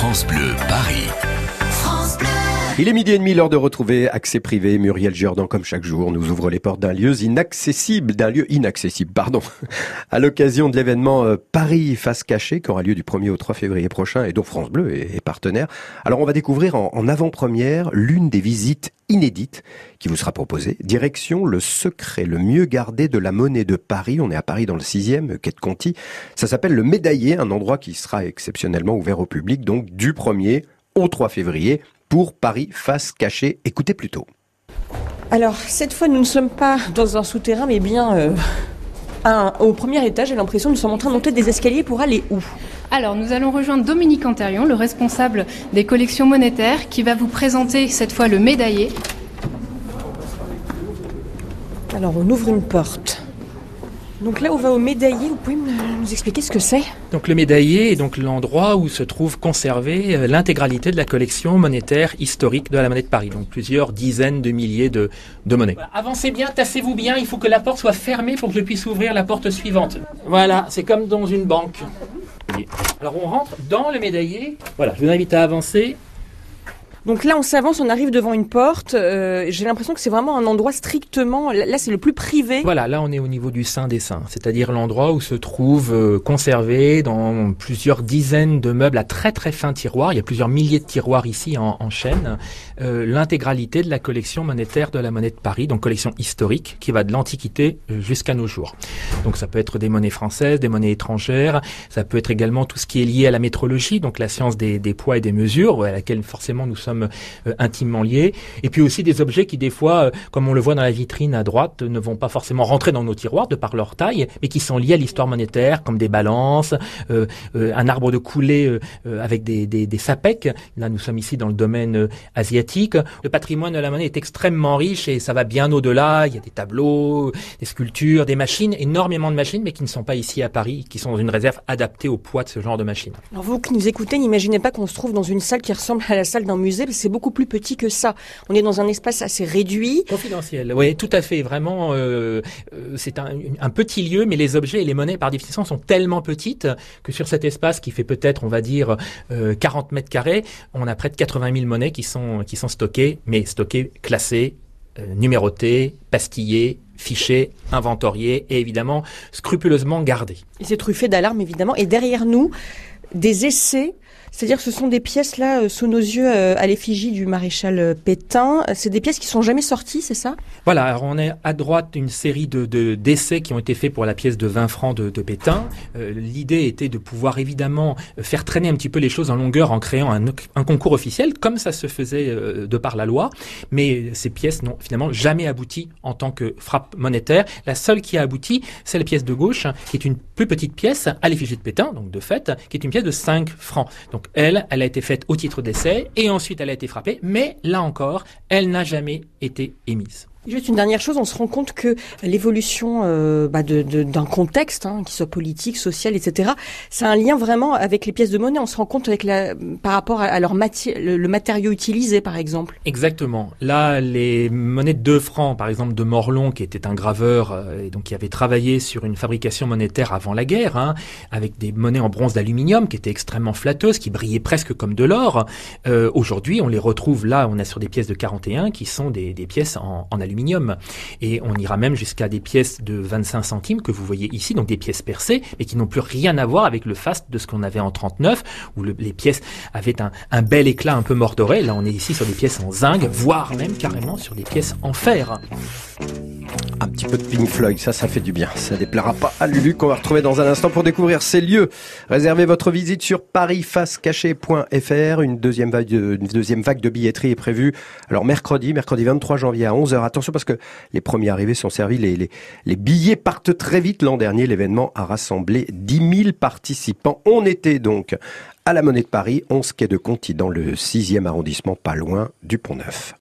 France Bleu, Paris. France Bleu. Il est 12h30, l'heure de retrouver Accès Privé. Muriel Jordan, comme chaque jour, nous ouvre les portes d'un lieu inaccessible, à l'occasion de l'événement Paris Face Cachée, qui aura lieu du 1er au 3 février prochain et dont France Bleu est partenaire. Alors on va découvrir en avant-première l'une des visites inédites qui vous sera proposée. Direction le secret le mieux gardé de la monnaie de Paris. On est à Paris dans le 6e, quai de Conti. Ça s'appelle le Médaillé, un endroit qui sera exceptionnellement ouvert au public, donc du 1er au 3 février. Pour Paris Face Cachée. Écoutez plutôt. Alors, cette fois, nous ne sommes pas dans un souterrain, mais bien au premier étage. J'ai l'impression que nous sommes en train de monter des escaliers pour aller où ? Alors, nous allons rejoindre Dominique Antérion, le responsable des collections monétaires, qui va vous présenter cette fois le médaillé. Alors, on ouvre une porte. Donc là, on va au médaillé. Vous pouvez nous expliquer ce que c'est ? Donc le médaillé est donc l'endroit où se trouve conservée l'intégralité de la collection monétaire historique de la monnaie de Paris. Donc plusieurs dizaines de milliers de monnaies. Voilà, avancez bien, tassez-vous bien. Il faut que la porte soit fermée pour que je puisse ouvrir la porte suivante. Voilà, c'est comme dans une banque. Alors on rentre dans le médaillé. Voilà, je vous invite à avancer. Donc là, on s'avance, on arrive devant une porte. J'ai l'impression que c'est vraiment un endroit strictement... Là, c'est le plus privé. Voilà, là, on est au niveau du Saint des Saints, c'est-à-dire l'endroit où se trouvent conservés dans plusieurs dizaines de meubles à très très fins tiroirs. Il y a plusieurs milliers de tiroirs ici en chaîne. L'intégralité de la collection monétaire de la monnaie de Paris, donc collection historique qui va de l'Antiquité jusqu'à nos jours. Donc ça peut être des monnaies françaises, des monnaies étrangères. Ça peut être également tout ce qui est lié à la métrologie, donc la science des poids et des mesures, à laquelle forcément nous sommes intimement liés, et puis aussi des objets qui des fois, comme on le voit dans la vitrine à droite, ne vont pas forcément rentrer dans nos tiroirs de par leur taille, mais qui sont liés à l'histoire monétaire, comme des balances, un arbre de coulée avec des sapèques. Là, nous sommes ici dans le domaine asiatique. Le patrimoine de la monnaie est extrêmement riche et ça va bien au-delà. Il y a des tableaux, des sculptures, des machines, énormément de machines, mais qui ne sont pas ici à Paris, qui sont dans une réserve adaptée au poids de ce genre de machines. Alors vous qui nous écoutez, n'imaginez pas qu'on se trouve dans une salle qui ressemble à la salle d'un musée, c'est beaucoup plus petit que ça. On est dans un espace assez réduit. Confidentiel, oui, tout à fait. Vraiment, c'est un petit lieu, mais les objets et les monnaies, par définition, sont tellement petites que sur cet espace qui fait peut-être, on va dire, 40 mètres carrés, on a près de 80 000 monnaies qui sont stockées, mais stockées, classées, numérotées, pastillées, fichées, inventoriées et évidemment scrupuleusement gardées. Et c'est truffé d'alarmes, évidemment. Et derrière nous, des essais. C'est-à-dire que ce sont des pièces là sous nos yeux à l'effigie du maréchal Pétain. C'est des pièces qui sont jamais sorties, c'est ça ? Voilà, alors on est à droite une série d'essais qui ont été faits pour la pièce de 20 francs de Pétain. L'idée était de pouvoir évidemment faire traîner un petit peu les choses en longueur en créant un concours officiel, comme ça se faisait de par la loi. Mais ces pièces n'ont finalement jamais abouti en tant que frappe monétaire. La seule qui a abouti, c'est la pièce de gauche, qui est une plus petite pièce à l'effigie de Pétain, donc de fait, qui est une pièce de 5 francs. Donc elle a été faite au titre d'essai et ensuite elle a été frappée, mais là encore, elle n'a jamais été émise. Juste une dernière chose, on se rend compte que l'évolution d'un contexte, qu'il soit politique, social, etc., ça a un lien vraiment avec les pièces de monnaie. On se rend compte par rapport à leur le matériau utilisé, par exemple. Exactement. Là, les monnaies de 2 francs, par exemple de Morlon, qui était un graveur et donc qui avait travaillé sur une fabrication monétaire avant la guerre, avec des monnaies en bronze d'aluminium qui étaient extrêmement flatteuses, qui brillaient presque comme de l'or. Aujourd'hui, on les retrouve là, on est sur des pièces de 41 qui sont des pièces en aluminium. Et on ira même jusqu'à des pièces de 25 centimes que vous voyez ici, donc des pièces percées, mais qui n'ont plus rien à voir avec le faste de ce qu'on avait en 39, où les pièces avaient un bel éclat un peu mordoré. Là, on est ici sur des pièces en zinc, voire même carrément sur des pièces en fer. Un petit peu de Pink Floyd, ça fait du bien. Ça déplaira pas à Lulu qu'on va retrouver dans un instant pour découvrir ces lieux. Réservez votre visite sur parisfacecachée.fr. Une deuxième vague de billetterie est prévue. Alors mercredi 23 janvier à 11h. Attention parce que les premiers arrivés sont servis. Les billets partent très vite. L'an dernier, l'événement a rassemblé 10 000 participants. On était donc à la Monnaie de Paris, 11 quai de Conti, dans le 6e arrondissement, pas loin du Pont-Neuf.